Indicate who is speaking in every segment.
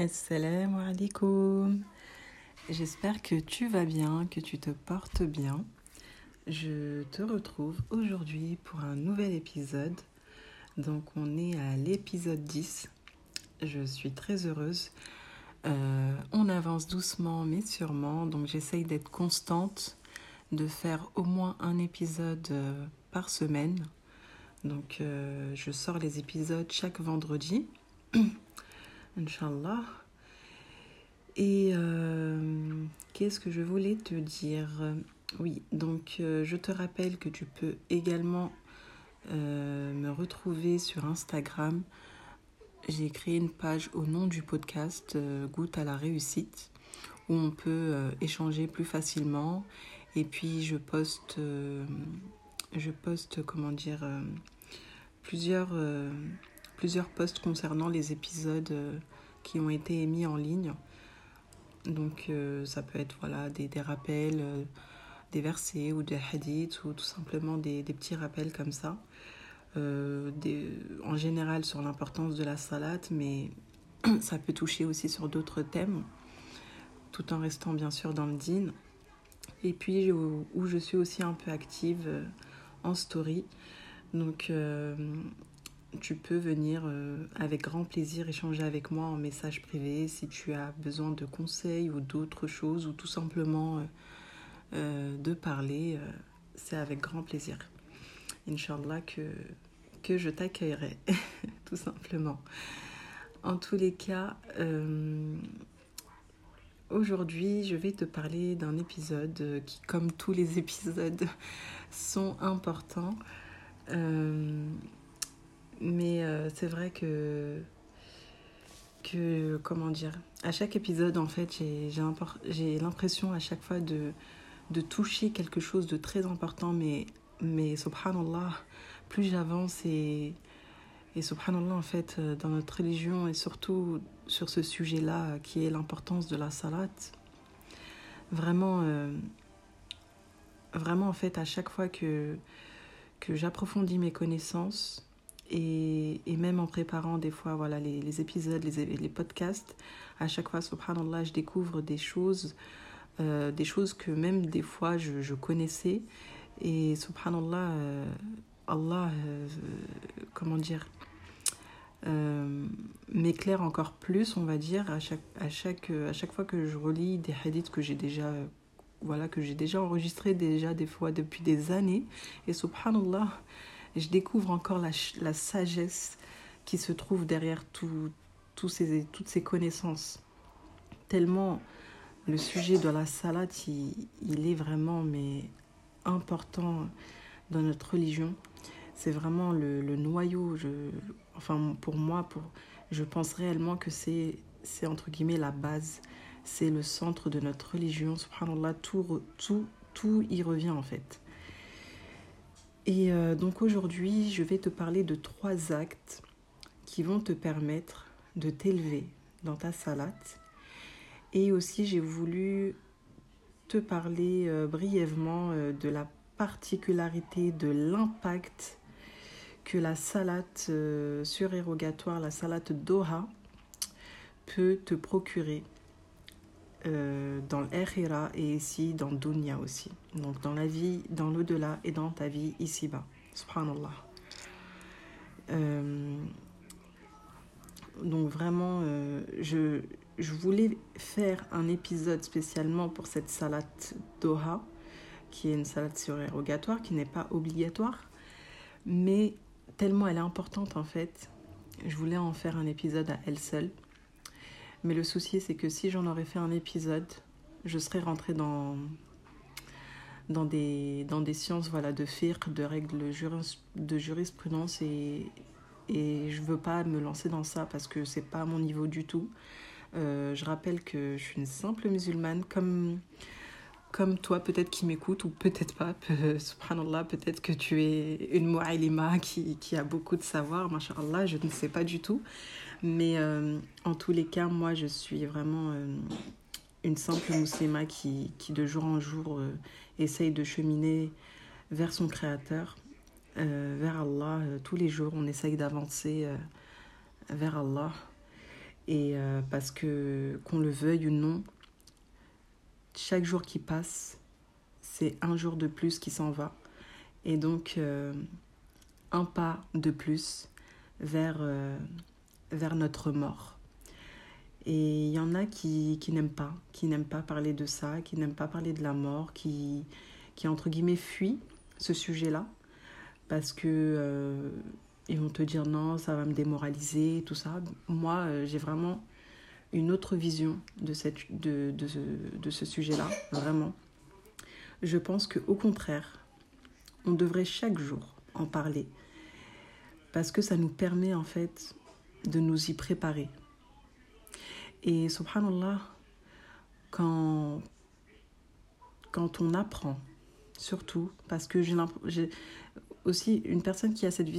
Speaker 1: Assalamu alaikum. J'espère que tu vas bien, que tu te portes bien. Je te retrouve aujourd'hui pour un nouvel épisode. Donc on est à l'épisode 10. Je suis très heureuse. On avance doucement mais sûrement. Donc j'essaye d'être constante, de faire au moins un épisode par semaine. Donc je sors les épisodes chaque vendredi. Inch'Allah. Et qu'est-ce que je voulais te dire? Oui, donc je te rappelle que tu peux également me retrouver sur Instagram. J'ai créé une page au nom du podcast Goûte à la réussite où on peut échanger plus facilement. Et puis je poste plusieurs posts concernant les épisodes qui ont été émis en ligne. Donc ça peut être des rappels, des versets ou des hadiths ou tout simplement des petits rappels comme ça. En général sur l'importance de la salate, mais ça peut toucher aussi sur d'autres thèmes, tout en restant bien sûr dans le dîn. Et puis où je suis aussi un peu active en story. Donc tu peux venir avec grand plaisir échanger avec moi en message privé si tu as besoin de conseils ou d'autres choses ou tout simplement de parler. C'est avec grand plaisir. Inch'Allah que je t'accueillerai, tout simplement. En tous les cas, aujourd'hui, je vais te parler d'un épisode qui, comme tous les épisodes, sont importants. Mais c'est vrai que comment dire, à chaque épisode en fait j'ai l'impression à chaque fois de toucher quelque chose de très important, mais subhanallah, plus j'avance et subhanallah en fait dans notre religion et surtout sur ce sujet là qui est l'importance de la salat, vraiment en fait à chaque fois que j'approfondis mes connaissances et même en préparant des fois les épisodes, les podcasts, à chaque fois, subhanallah, je découvre des choses que même des fois je connaissais. Et subhanallah, Allah, m'éclaire encore plus, on va dire, à chaque fois que je relis des hadiths que j'ai déjà enregistrés des fois depuis des années. Et subhanallah, je découvre encore la sagesse qui se trouve derrière toutes ces connaissances. Tellement le sujet de la salat, il est vraiment important dans notre religion. C'est vraiment le noyau. Pour moi, je pense réellement que c'est entre guillemets la base. C'est le centre de notre religion. Subhanallah, tout y revient en fait. Et donc aujourd'hui, je vais te parler de 3 actes qui vont te permettre de t'élever dans ta salate. Et aussi, j'ai voulu te parler brièvement de la particularité, de l'impact que la salate surérogatoire, la salate Doha, peut te procurer dans l'akhira et ici dans le dunya aussi. Donc dans la vie, dans l'au-delà et dans ta vie ici-bas. Subhanallah. Donc vraiment, je voulais faire un épisode spécialement pour cette salate Doha, qui est une salate surérogatoire, qui n'est pas obligatoire, mais tellement elle est importante en fait, je voulais en faire un épisode à elle seule. Mais le souci, c'est que si j'en aurais fait un épisode, je serais rentrée dans des sciences de fiqh, de règles de jurisprudence et je veux pas me lancer dans ça parce que c'est pas mon niveau du tout. Je rappelle que je suis une simple musulmane comme toi peut-être qui m'écoute ou peut-être pas, subhanallah, peut-être que tu es une mu'alima qui a beaucoup de savoir, masha'Allah, je ne sais pas du tout. Mais en tous les cas, moi je suis vraiment une simple musulmane qui de jour en jour essaye de cheminer vers son créateur, vers Allah. Tous les jours on essaye d'avancer vers Allah. Et parce que, qu'on le veuille ou non, chaque jour qui passe, c'est un jour de plus qui s'en va. Et donc, un pas de plus vers, vers notre mort. Et il y en a qui n'aiment pas parler de ça, qui n'aiment pas parler de la mort, qui entre guillemets, fuient ce sujet-là, parce que ils vont te dire non, ça va me démoraliser, tout ça. Moi, j'ai vraiment une autre vision de ce sujet-là, vraiment. Je pense qu'au contraire, on devrait chaque jour en parler, parce que ça nous permet en fait de nous y préparer. Et subhanallah, quand on apprend, surtout, parce que j'ai aussi une personne qui a cette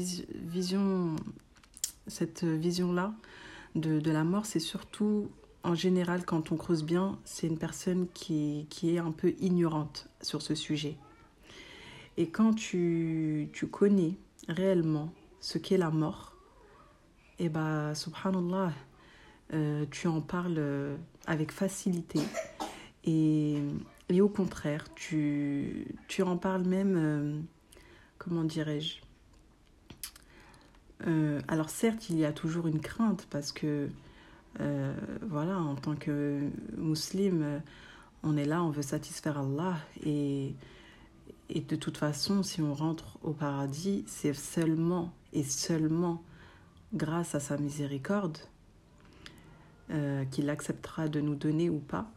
Speaker 1: vision-là de la mort, c'est surtout, en général, quand on creuse bien, c'est une personne qui est un peu ignorante sur ce sujet. Et quand tu connais réellement ce qu'est la mort, et bah, subhanallah, tu en parles avec facilité. Et au contraire, tu en parles même, comment dirais-je, alors certes, il y a toujours une crainte parce que, voilà, en tant que musulman, on est là, on veut satisfaire Allah. Et de toute façon, si on rentre au paradis, c'est seulement et seulement grâce à sa miséricorde qu'il acceptera de nous donner ou pas.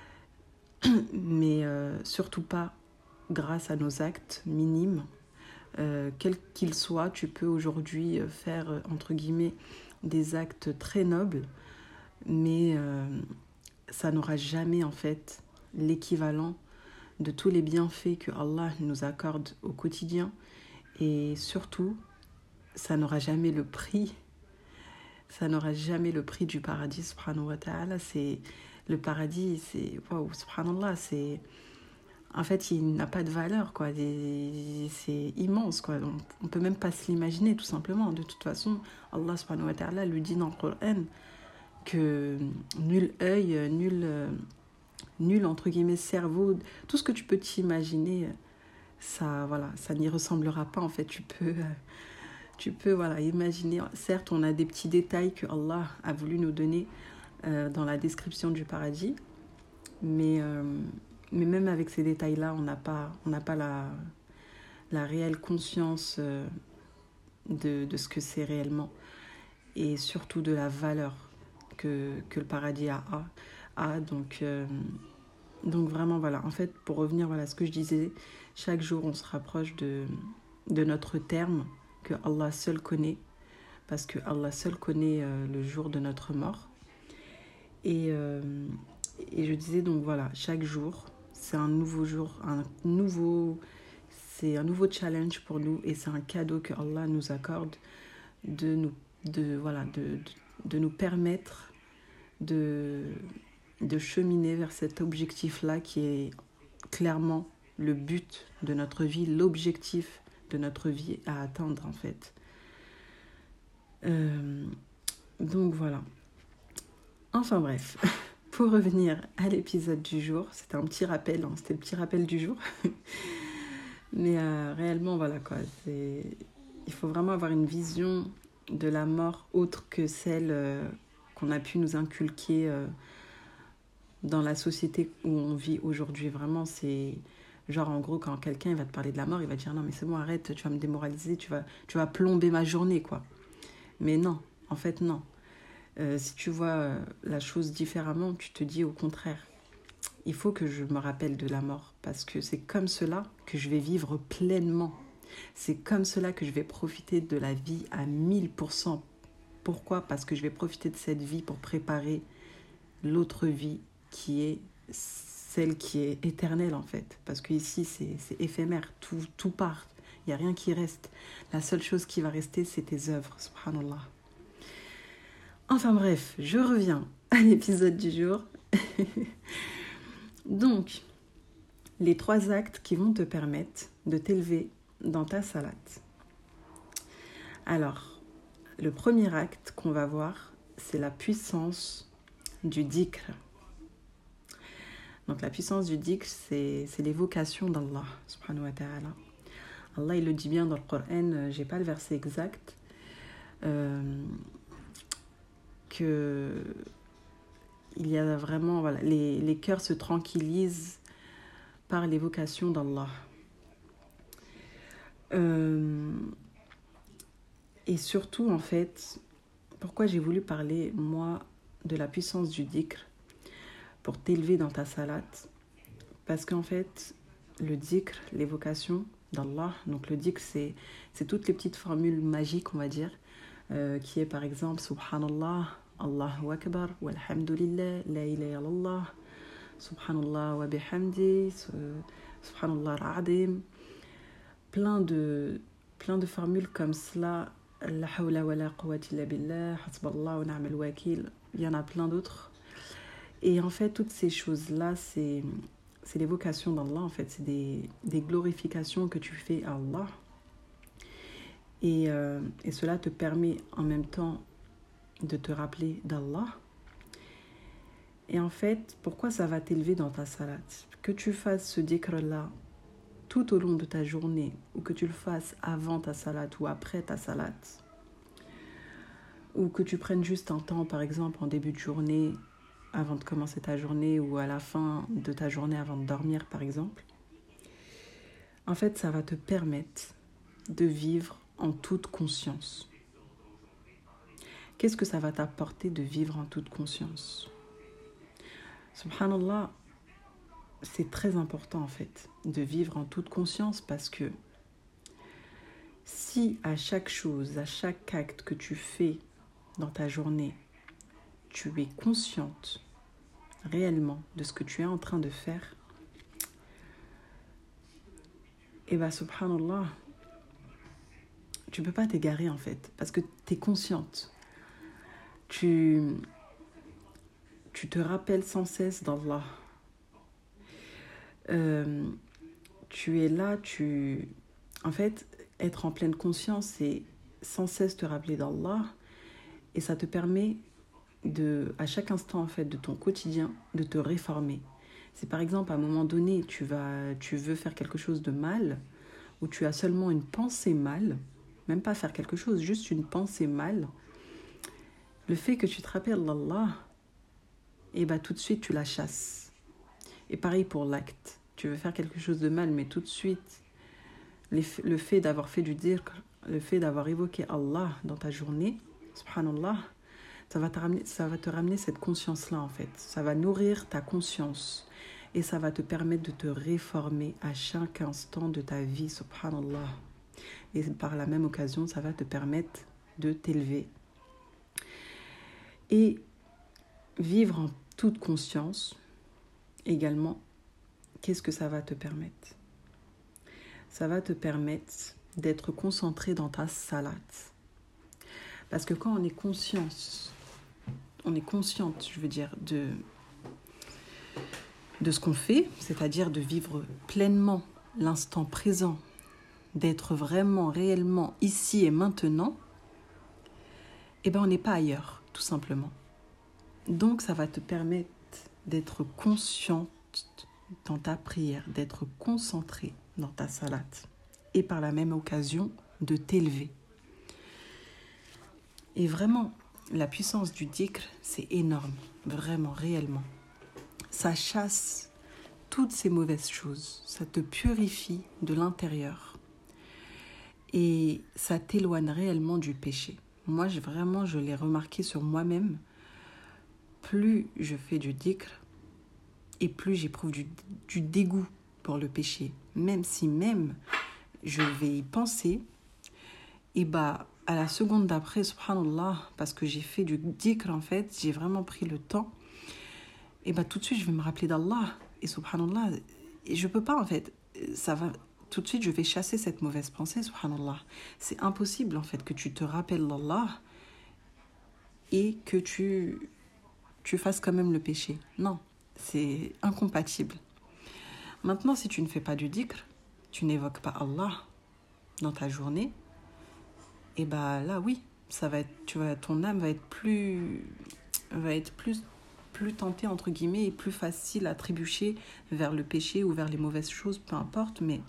Speaker 1: Mais surtout pas grâce à nos actes minimes. Quel qu'il soit, tu peux aujourd'hui faire, entre guillemets, des actes très nobles, mais ça n'aura jamais, en fait, l'équivalent de tous les bienfaits que Allah nous accorde au quotidien. Et surtout, ça n'aura jamais le prix. Ça n'aura jamais le prix du paradis, subhanahu wa ta'ala. Le paradis, c'est... Waouh, subhanallah, c'est... En fait, il n'a pas de valeur, quoi. C'est immense, quoi. On ne peut même pas se l'imaginer, tout simplement. De toute façon, Allah subhanahu wa ta'ala lui dit dans le Coran que nul œil, nul, entre guillemets, cerveau, tout ce que tu peux t'imaginer, ça, voilà, ça n'y ressemblera pas, en fait. Tu peux voilà, imaginer. Certes, on a des petits détails que Allah a voulu nous donner dans la description du paradis, mais même avec ces détails-là, on n'a pas la réelle conscience de ce que c'est réellement, et surtout de la valeur que le paradis a. Donc vraiment, voilà. En fait, pour revenir voilà, à ce que je disais, chaque jour, on se rapproche de notre terme que Allah seul connaît, parce que Allah seul connaît le jour de notre mort. Et je disais donc voilà, chaque jour, c'est un nouveau jour, c'est un nouveau challenge pour nous, et c'est un cadeau que Allah nous accorde de nous permettre de cheminer vers cet objectif-là qui est clairement le but de notre vie, l'objectif de notre vie à atteindre, en fait. Donc voilà. Enfin bref, pour revenir à l'épisode du jour, c'était un petit rappel, hein, c'était le petit rappel du jour. Mais réellement, voilà quoi, il faut vraiment avoir une vision de la mort autre que celle qu'on a pu nous inculquer dans la société où on vit aujourd'hui. Vraiment, c'est genre, en gros, quand quelqu'un va te parler de la mort, il va te dire non mais c'est bon, arrête, tu vas me démoraliser, tu vas plomber ma journée, quoi. Mais non, en fait non. Si tu vois la chose différemment, tu te dis au contraire, il faut que je me rappelle de la mort, parce que c'est comme cela que je vais vivre pleinement. C'est comme cela que je vais profiter de la vie à 1000%. Pourquoi ? Parce que je vais profiter de cette vie pour préparer l'autre vie qui est celle qui est éternelle, en fait. Parce qu'ici, c'est éphémère, tout part, il n'y a rien qui reste. La seule chose qui va rester, c'est tes œuvres, subhanallah. Enfin bref, je reviens à l'épisode du jour. Donc, les 3 actes qui vont te permettre de t'élever dans ta salate. Alors, le premier acte qu'on va voir, c'est la puissance du dhikr. Donc la puissance du dhikr, c'est l'évocation d'Allah, subhanahu wa ta'ala. Allah, il le dit bien dans le Coran, j'ai pas le verset exact, que il y a vraiment, voilà, les cœurs se tranquillisent par l'évocation d'Allah. Et surtout, en fait, pourquoi j'ai voulu parler, moi, de la puissance du dhikr pour t'élever dans ta salate? Parce qu'en fait, le dhikr, l'évocation d'Allah, donc le dhikr, c'est toutes les petites formules magiques, on va dire, qui est par exemple Subhanallah, Allahu Akbar, walhamdulillah, la ilaha illallah, Subhanallah wa bihamdi, Subhanallah al-Adim, plein de formules comme cela, la hawla wa la quwwata illa billah, hasballah wa ni'mal wakil, il y en a plein d'autres. Et en fait, toutes ces choses-là, c'est l'évocation d'Allah, en fait, c'est des glorifications que tu fais à Allah. Et cela te permet en même temps de te rappeler d'Allah. Et en fait, pourquoi ça va t'élever dans ta salate? Que tu fasses ce dhikr-là tout au long de ta journée, ou que tu le fasses avant ta salate ou après ta salate, ou que tu prennes juste un temps, par exemple, en début de journée, avant de commencer ta journée, ou à la fin de ta journée avant de dormir, par exemple. En fait, ça va te permettre de vivre en toute conscience. Qu'est-ce que ça va t'apporter de vivre en toute conscience? Subhanallah, c'est très important en fait de vivre en toute conscience, parce que si à chaque chose, à chaque acte que tu fais dans ta journée, tu es consciente réellement de ce que tu es en train de faire, et bien subhanallah, tu ne peux pas t'égarer en fait, parce que tu es consciente. Tu te rappelles sans cesse d'Allah. Tu es là, en fait, être en pleine conscience, c'est sans cesse te rappeler d'Allah, et ça te permet à chaque instant en fait de ton quotidien, de te réformer. Si par exemple à un moment donné tu veux faire quelque chose de mal, ou tu as seulement une pensée mal, même pas faire quelque chose, juste une pensée mal, le fait que tu te rappelles d'Allah, et tout de suite tu la chasses. Et pareil pour l'acte. Tu veux faire quelque chose de mal, mais tout de suite, le fait d'avoir fait du dhikr, le fait d'avoir évoqué Allah dans ta journée, subhanallah, ça va te ramener cette conscience-là en fait. Ça va nourrir ta conscience. Et ça va te permettre de te réformer à chaque instant de ta vie, subhanallah. Et par la même occasion, ça va te permettre de t'élever. Et vivre en toute conscience, également, qu'est-ce que ça va te permettre? Ça va te permettre d'être concentré dans ta salate. Parce que quand on est consciente, je veux dire, de ce qu'on fait, c'est-à-dire de vivre pleinement l'instant présent, d'être vraiment, réellement ici et maintenant, on n'est pas ailleurs, tout simplement. Donc, ça va te permettre d'être consciente dans ta prière, d'être concentré dans ta salate, et par la même occasion, de t'élever. Et vraiment, la puissance du dhikr, c'est énorme, vraiment, réellement. Ça chasse toutes ces mauvaises choses, ça te purifie de l'intérieur et ça t'éloigne réellement du péché. Moi, je l'ai remarqué sur moi-même. Plus je fais du dhikr et plus j'éprouve du dégoût pour le péché. Même si je vais y penser, et à la seconde d'après, subhanallah, parce que j'ai fait du dhikr en fait, j'ai vraiment pris le temps, et tout de suite je vais me rappeler d'Allah, et subhanallah, et je peux pas en fait, tout de suite je vais chasser cette mauvaise pensée, subhanallah. C'est impossible en fait que tu te rappelles d'Allah et que tu fasses quand même le péché. Non, c'est incompatible. Maintenant, si tu ne fais pas du dhikr, tu n'évoques pas Allah dans ta journée, et là oui, ton âme va être plus tentée, entre guillemets, et plus facile à trébucher vers le péché ou vers les mauvaises choses, peu importe, mais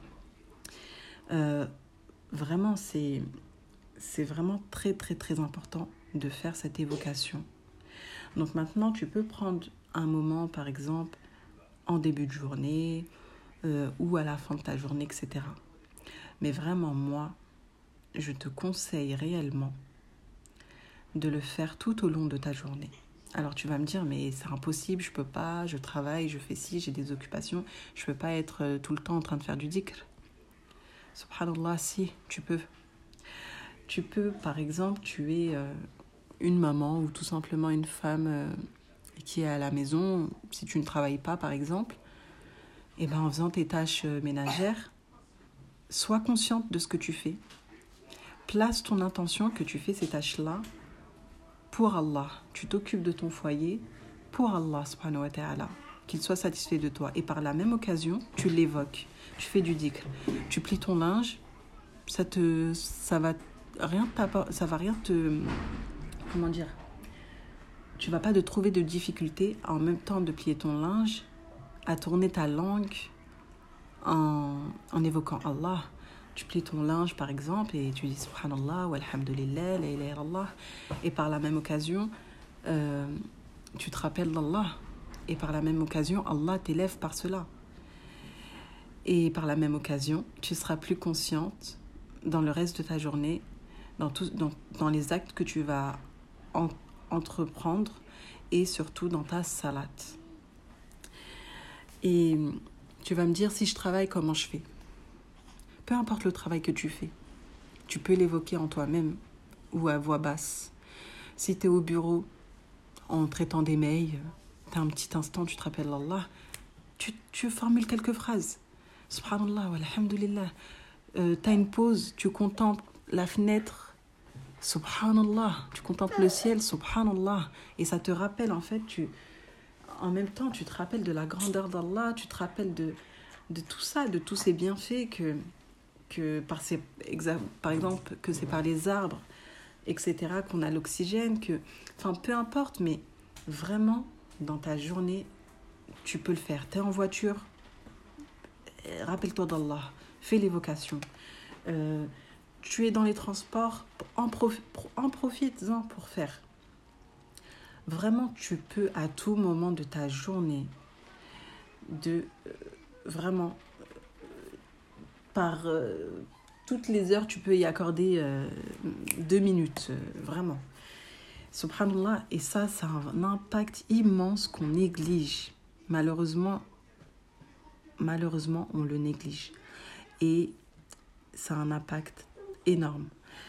Speaker 1: vraiment, c'est vraiment très, très, très important de faire cette évocation. Donc maintenant, tu peux prendre un moment, par exemple, en début de journée ou à la fin de ta journée, etc. Mais vraiment, moi, je te conseille réellement de le faire tout au long de ta journée. Alors tu vas me dire, mais c'est impossible, je peux pas, je travaille, je fais ci, j'ai des occupations, je peux pas être tout le temps en train de faire du dhikr. Subhanallah, si, tu peux. Tu peux, par exemple, tu es une maman ou tout simplement une femme qui est à la maison, si tu ne travailles pas, par exemple, et ben en faisant tes tâches ménagères, sois consciente de ce que tu fais. Place ton intention que tu fais ces tâches-là pour Allah. Tu t'occupes de ton foyer pour Allah, subhanahu wa ta'ala, qu'il soit satisfait de toi. Et par la même occasion, tu l'évoques. Tu fais du dhikr. Tu plies ton linge, ça va rien te... Comment dire? Tu vas pas te trouver de difficulté en même temps de plier ton linge, à tourner ta langue en évoquant Allah. Tu plies ton linge, par exemple, et tu dis Subhanallah, wa alhamdulillah, la ilaha illallah. Et par la même occasion, tu te rappelles d'Allah. Et par la même occasion, Allah t'élève par cela. Et par la même occasion, tu seras plus consciente dans le reste de ta journée, dans les actes que tu vas entreprendre et surtout dans ta salate. Et tu vas me dire, si je travaille, comment je fais ? Peu importe le travail que tu fais, tu peux l'évoquer en toi-même ou à voix basse. Si tu es au bureau en traitant des mails, tu as un petit instant, tu te rappelles d'Allah, tu formules quelques phrases. Subhanallah, wa alhamdulillah. Tu as une pause, tu contemples la fenêtre. Subhanallah, tu contemples le ciel, subhanallah. Et ça te rappelle, en fait, en même temps, tu te rappelles de la grandeur d'Allah, tu te rappelles de tout ça, de tous ces bienfaits par exemple, que c'est par les arbres, etc., qu'on a l'oxygène, enfin, peu importe, mais vraiment, dans ta journée, tu peux le faire. Tu es en voiture, rappelle-toi d'Allah, fais l'évocation. Tu es dans les transports, en profites-en pour faire. Vraiment, tu peux à tout moment de ta journée, vraiment, par toutes les heures, tu peux y accorder 2 minutes, vraiment. Subhanallah, et ça a un impact immense qu'on néglige. Malheureusement, on le néglige. Et ça a un impact énorme.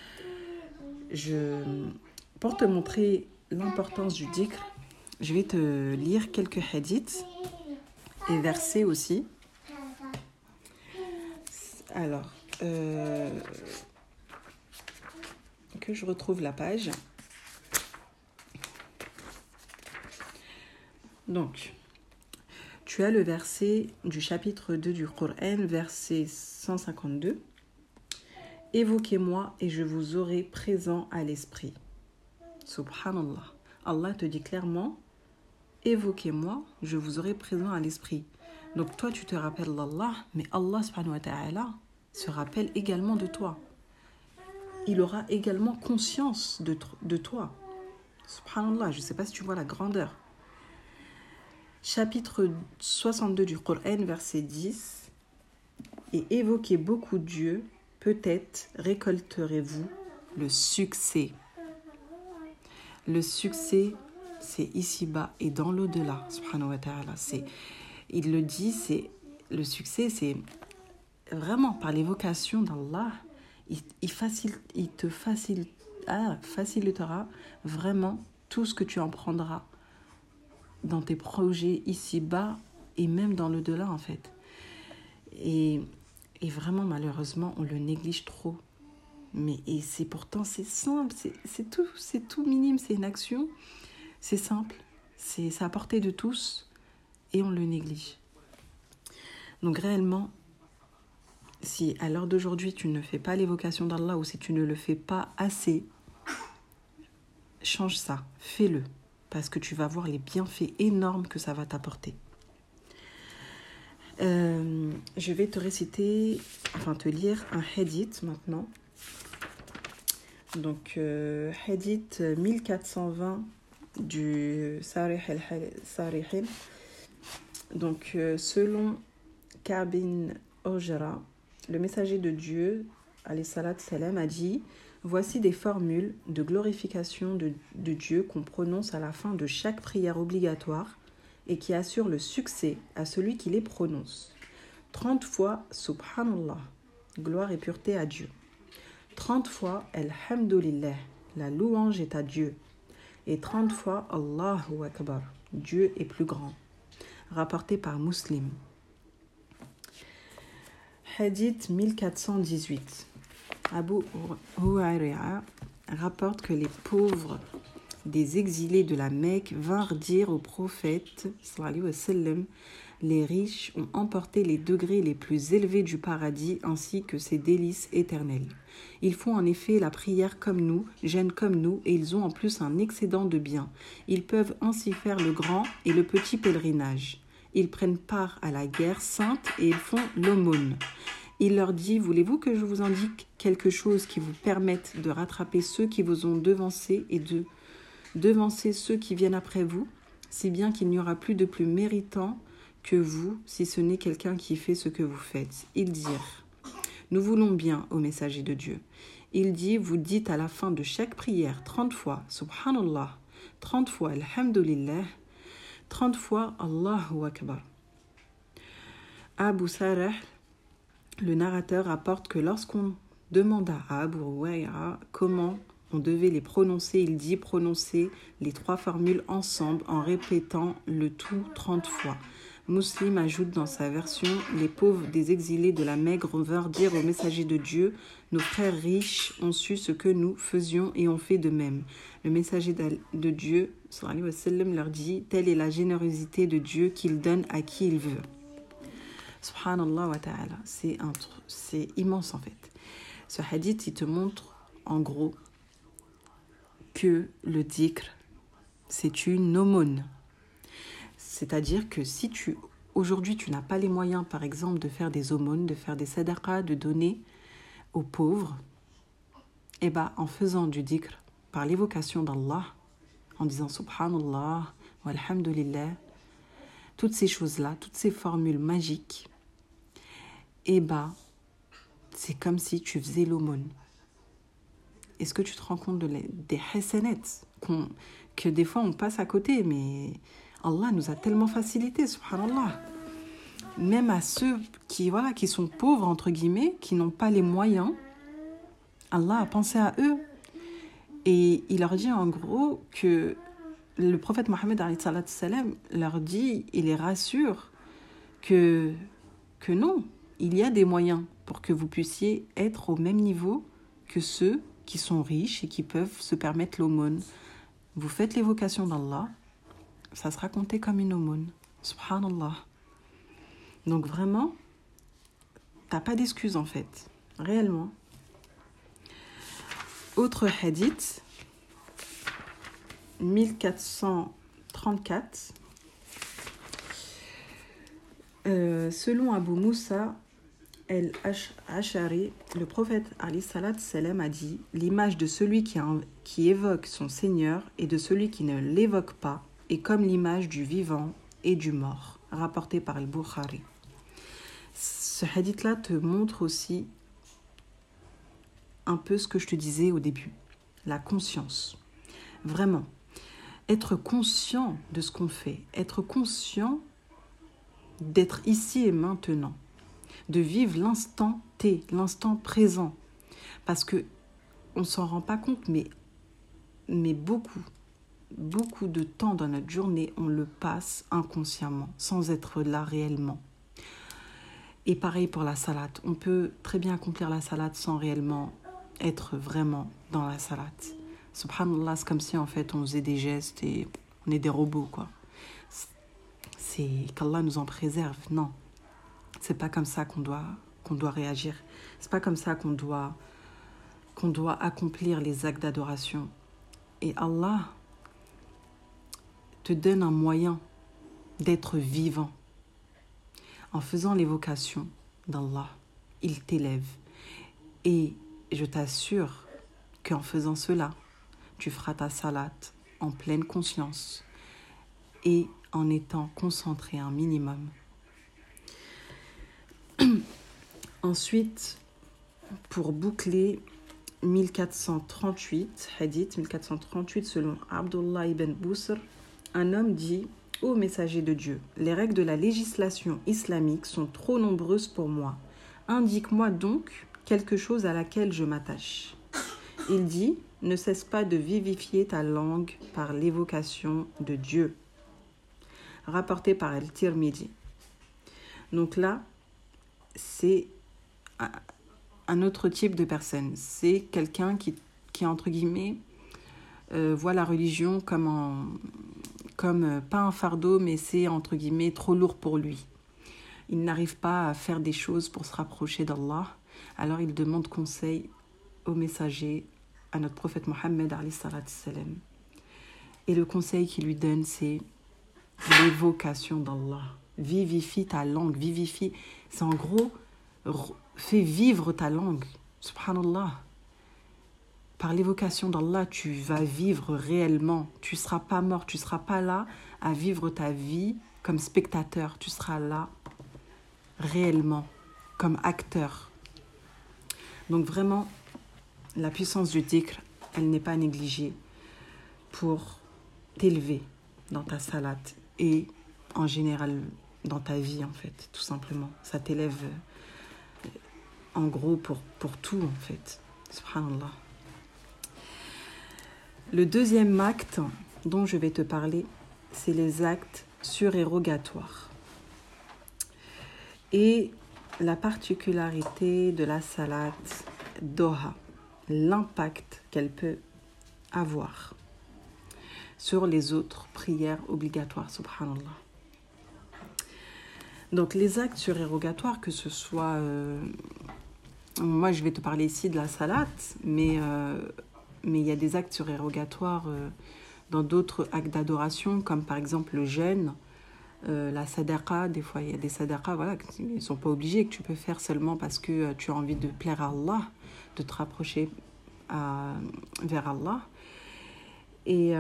Speaker 1: Pour te montrer l'importance du dhikr, je vais te lire quelques hadiths et versets aussi. Alors, que je retrouve la page. Donc, tu as le verset du chapitre 2 du Coran, verset 152. « Évoquez-moi et je vous aurai présent à l'esprit. » Subhanallah. Allah te dit clairement, « Évoquez-moi, je vous aurai présent à l'esprit. » Donc toi, tu te rappelles d'Allah, mais Allah subhanahu wa ta'ala se rappelle également de toi. Il aura également conscience de toi. Subhanallah, je ne sais pas si tu vois la grandeur. Chapitre 62 du Coran, verset 10. « Et évoquez beaucoup Dieu, peut-être récolterez-vous le succès. » Le succès, c'est ici-bas et dans l'au-delà, subhanahu wa ta'ala. Il le dit, le succès, c'est vraiment par l'évocation d'Allah, il te facilitera vraiment tout ce que tu en prendras dans tes projets ici-bas et même dans l'au-delà, en fait. Et vraiment, malheureusement, on le néglige trop. Et pourtant, c'est simple, c'est tout minime, c'est une action, c'est simple, c'est à portée de tous et on le néglige. Donc réellement, si à l'heure d'aujourd'hui, tu ne fais pas l'évocation d'Allah ou si tu ne le fais pas assez, change ça, fais-le, parce que tu vas voir les bienfaits énormes que ça va t'apporter. Je vais te lire un hadith maintenant. Donc, hadith 1420 du Sarih al-Sarihin. Donc, selon Ka'b ibn Ujra, le messager de Dieu, alayhi salat salam, a dit: voici des formules de glorification de Dieu qu'on prononce à la fin de chaque prière obligatoire et qui assurent le succès à celui qui les prononce. 30 fois Subhanallah, gloire et pureté à Dieu. 30 fois Alhamdulillah, la louange est à Dieu. Et 30 fois Allahu Akbar, Dieu est plus grand. Rapporté par Muslim. Hadith 1418. Abu Huraira rapporte que les pauvres des exilés de la Mecque vinrent dire au prophète sallallahu alayhi wa sallam: les riches ont emporté les degrés les plus élevés du paradis ainsi que ses délices éternelles. Ils font en effet la prière comme nous, jeûnent comme nous, et ils ont en plus un excédent de biens. Ils peuvent ainsi faire le grand et le petit pèlerinage. Ils prennent part à la guerre sainte et ils font l'aumône. Il leur dit: voulez-vous que je vous indique quelque chose qui vous permette de rattraper ceux qui vous ont devancés et de devancer ceux qui viennent après vous, si bien qu'il n'y aura plus de plus méritant que vous, si ce n'est quelqu'un qui fait ce que vous faites. Ils dirent: nous voulons bien, ô messager de Dieu. Il dit: vous dites à la fin de chaque prière 30 fois Subhanallah, 30 fois Alhamdulillah, 30 fois Allahu Akbar. Abu Sarah, le narrateur, rapporte que lorsqu'on demanda à Abu Huraira comment on devait les prononcer, il dit: prononcer les 3 formules ensemble en répétant le tout 30 fois. Muslim ajoute dans sa version: les pauvres des exilés de la Mecque vinrent dire au messager de Dieu: nos frères riches ont su ce que nous faisions et ont fait de même. Le messager de Dieu sallallahu alayhi wa sallam leur dit: telle est la générosité de Dieu qu'il donne à qui il veut. Subhanallah wa ta'ala, c'est immense en fait. Ce hadith, il te montre en gros que le dhikr, c'est une aumône. C'est-à-dire que si aujourd'hui tu n'as pas les moyens, par exemple, de faire des aumônes, de faire des sadaqas, de donner aux pauvres, et en faisant du dhikr, par l'évocation d'Allah, en disant Subhanallah, walhamdulillah, toutes ces choses-là, toutes ces formules magiques, c'est comme si tu faisais l'aumône. Est-ce que tu te rends compte des hasanats que des fois on passe à côté, mais Allah nous a tellement facilité, subhanallah. Même à ceux qui sont pauvres, entre guillemets, qui n'ont pas les moyens, Allah a pensé à eux. Et il leur dit en gros que le prophète Mohammed leur dit, il les rassure que non, il y a des moyens pour que vous puissiez être au même niveau que ceux qui sont riches et qui peuvent se permettre l'aumône. Vous faites l'évocation d'Allah, ça sera compté comme une aumône. Subhanallah. Donc vraiment, t'as pas d'excuse en fait. Réellement. Autre hadith, 1434. Selon Abu Moussa al-Ash'ari, le prophète alayhi salat salam a dit: l'image de celui qui évoque son Seigneur et de celui qui ne l'évoque pas est comme l'image du vivant et du mort, rapporté par al-Bukhari. Ce hadith-là te montre aussi un peu ce que je te disais au début, la conscience. Vraiment, être conscient de ce qu'on fait, être conscient d'être ici et maintenant, de vivre l'instant T, l'instant présent. Parce que on ne s'en rend pas compte, mais beaucoup de temps dans notre journée, on le passe inconsciemment, sans être là réellement. Et pareil pour la salade. On peut très bien accomplir la salade sans réellement être vraiment dans la salade. Subhanallah, c'est comme si en fait on faisait des gestes et on est des robots, quoi. C'est qu'Allah nous en préserve. Non, c'est pas comme ça qu'on doit réagir. C'est pas comme ça qu'on doit accomplir les actes d'adoration. Et Allah te donne un moyen d'être vivant. En faisant l'évocation d'Allah, il t'élève. Et je t'assure qu'en faisant cela, tu feras ta salate en pleine conscience et en étant concentré un minimum. Ensuite, pour boucler, 1438, hadith 1438 selon Abdullah ibn Busr, un homme dit « Ô messager de Dieu, les règles de la législation islamique sont trop nombreuses pour moi. Indique-moi donc quelque chose à laquelle je m'attache. » Il dit « Ne cesse pas de vivifier ta langue par l'évocation de Dieu. » Rapporté par Al-Tirmidhi. Donc là, c'est un autre type de personne. C'est quelqu'un qui entre guillemets, voit la religion comme pas un fardeau, mais c'est entre guillemets trop lourd pour lui. Il n'arrive pas à faire des choses pour se rapprocher d'Allah. Alors il demande conseil au messager, à notre prophète Mohammed alayhi salatu salam. Et le conseil qu'il lui donne, c'est l'évocation d'Allah. Vivifie ta langue, vivifie. C'est en gros, fais vivre ta langue. Subhanallah. Par l'évocation d'Allah, tu vas vivre réellement. Tu ne seras pas mort, tu ne seras pas là à vivre ta vie comme spectateur. Tu seras là réellement, comme acteur. Donc vraiment, la puissance du dhikr, elle n'est pas négligée pour t'élever dans ta salate et en général dans ta vie en fait, tout simplement. Ça t'élève en gros pour tout en fait. Subhanallah. Le deuxième acte dont je vais te parler, c'est les actes surérogatoires. Et la particularité de la salate doha, l'impact qu'elle peut avoir sur les autres prières obligatoires, subhanallah. Donc les actes surérogatoires, que ce soit... moi, je vais te parler ici de la salate, mais il y a des actes surérogatoires dans d'autres actes d'adoration, comme par exemple le jeûne, la sadaqa. Des fois, il y a des sadaqas, voilà, qui ne sont pas obligés, que tu peux faire seulement parce que tu as envie de plaire à Allah, de te rapprocher vers Allah. Et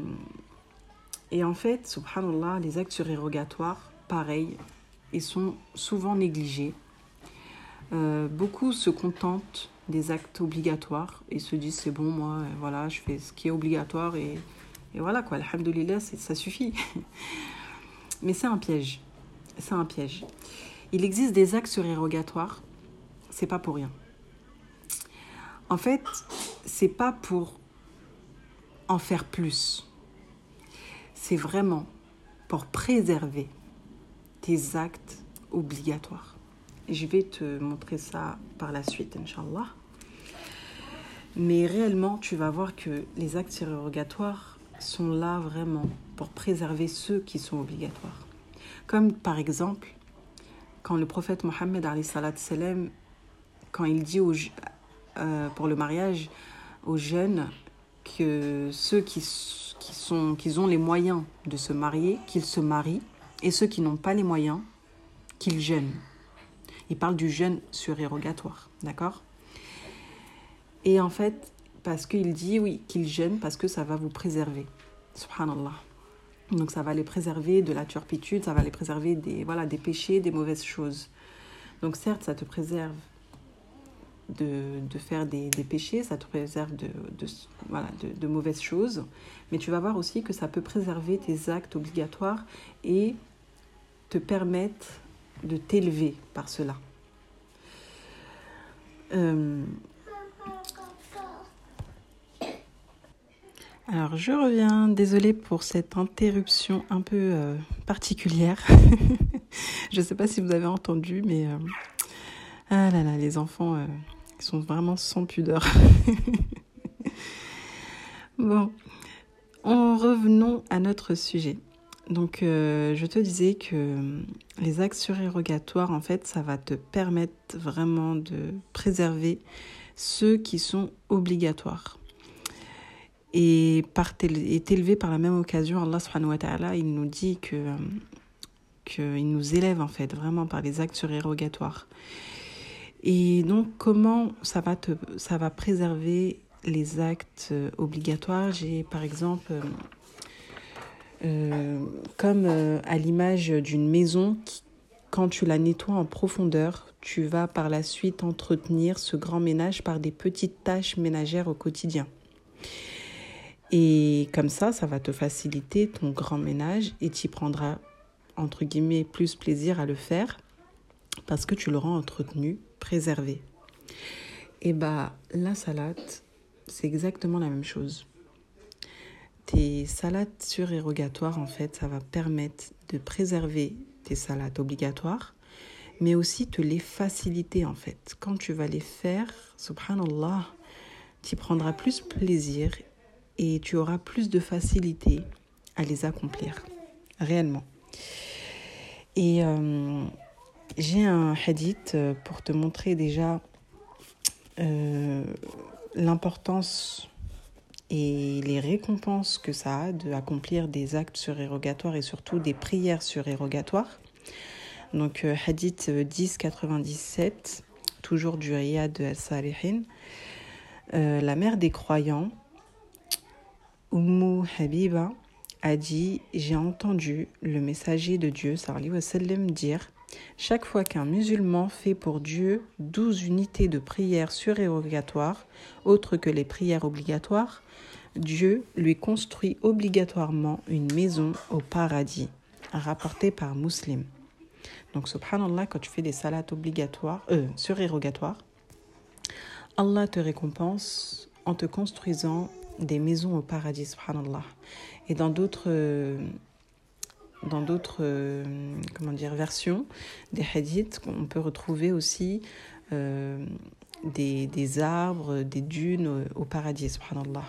Speaker 1: en fait, subhanallah, les actes surérogatoires, pareil, ils sont souvent négligés. Beaucoup se contentent des actes obligatoires et se disent c'est bon, moi, voilà, je fais ce qui est obligatoire et voilà quoi, alhamdoulilah, ça suffit. Mais c'est un piège. C'est un piège. Il existe des actes surérogatoires, c'est pas pour rien. En fait, c'est pas pour en faire plus. C'est vraiment pour préserver tes actes obligatoires. Et je vais te montrer ça par la suite, Inch'Allah. Mais réellement, tu vas voir que les actes surérogatoires sont là vraiment pour préserver ceux qui sont obligatoires. Comme par exemple, quand le prophète Mohammed alayhi salatu salam, quand il dit pour le mariage aux jeunes que ceux qui ont les moyens de se marier, qu'ils se marient, et ceux qui n'ont pas les moyens, qu'ils jeûnent. Il parle du jeûne surérogatoire, d'accord ? Et en fait, parce qu'il dit, oui, qu'ils jeûnent parce que ça va vous préserver. Subhanallah. Donc ça va les préserver de la turpitude, ça va les préserver des péchés, des mauvaises choses. Donc certes, ça te préserve de faire des péchés, ça te préserve de mauvaises choses, mais tu vas voir aussi que ça peut préserver tes actes obligatoires et te permettre de t'élever par cela. Alors, je reviens. Désolée pour cette interruption un peu particulière. Je ne sais pas si vous avez entendu, mais... ah là là, les enfants, ils sont vraiment sans pudeur. Bon, revenons à notre sujet. Donc, je te disais que les actes surérogatoires, en fait, ça va te permettre vraiment de préserver ceux qui sont obligatoires. est élevé par la même occasion. Allah subhanahu wa ta'ala, il nous dit qu'il nous élève en fait, vraiment par les actes surérogatoires. Et donc, comment ça va préserver les actes obligatoires? J'ai par exemple, comme à l'image d'une maison, quand tu la nettoies en profondeur, tu vas par la suite entretenir ce grand ménage par des petites tâches ménagères au quotidien. Et comme ça va te faciliter ton grand ménage et tu prendras, entre guillemets, plus plaisir à le faire parce que tu l'auras entretenu, préservé. Et la salade, c'est exactement la même chose. Tes salades surérogatoires, en fait, ça va permettre de préserver tes salades obligatoires, mais aussi te les faciliter, en fait. Quand tu vas les faire, subhanallah, tu prendras plus plaisir et tu auras plus de facilité à les accomplir, réellement. Et j'ai un hadith pour te montrer déjà l'importance et les récompenses que ça a d'accomplir des actes surérogatoires et surtout des prières surérogatoires. Donc, hadith 1097, toujours du Riyad al-Salihin. La mère des croyants, Ummu Habiba, a dit « J'ai entendu le messager de Dieu, sallallahu alayhi wa sallam, dire « Chaque fois qu'un musulman fait pour Dieu 12 unités de prières surérogatoires, autres que les prières obligatoires, Dieu lui construit obligatoirement une maison au paradis. » Rapporté par Muslim. Donc, subhanallah, quand tu fais des salats surérogatoires, Allah te récompense en te construisant des maisons au paradis, subhanallah. Et dans d'autres versions des hadiths, on peut retrouver aussi des arbres, des dunes au paradis, subhanallah.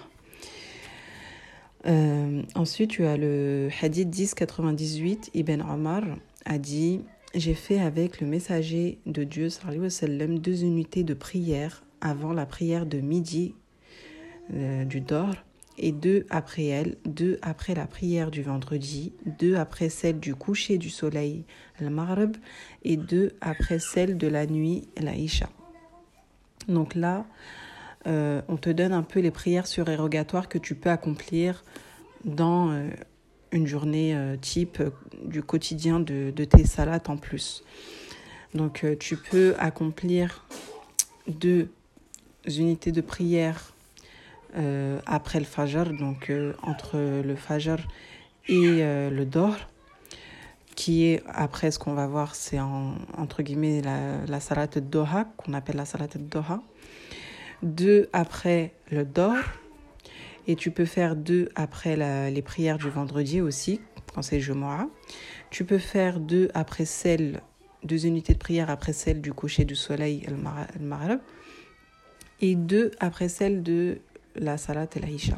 Speaker 1: Ensuite, tu as le hadith 1098, Ibn Omar a dit « J'ai fait avec le messager de Dieu, sallallahu alayhi wa sallam, 2 unités de prière avant la prière de midi du Dohr, et 2 après elle, 2 après la prière du vendredi, 2 après celle du coucher du soleil, al-Maghrib, et 2 après celle de la nuit, l'Aïcha. » Donc là, on te donne un peu les prières surérogatoires que tu peux accomplir dans une journée type du quotidien de tes salats en plus. Donc tu peux accomplir 2 unités de prière après le Fajr, donc entre le Fajr et le Dohr, qui est, après ce qu'on va voir, c'est entre guillemets la salat al-Doha, qu'on appelle la salat al-Doha. 2 après le Dohr, et tu peux faire 2 après les prières du vendredi aussi, quand c'est Jumu'ah. Tu peux faire 2 après 2 unités de prière après celle du coucher du soleil, al-Maghrib, et 2 après celle de la salat al-Aïcha.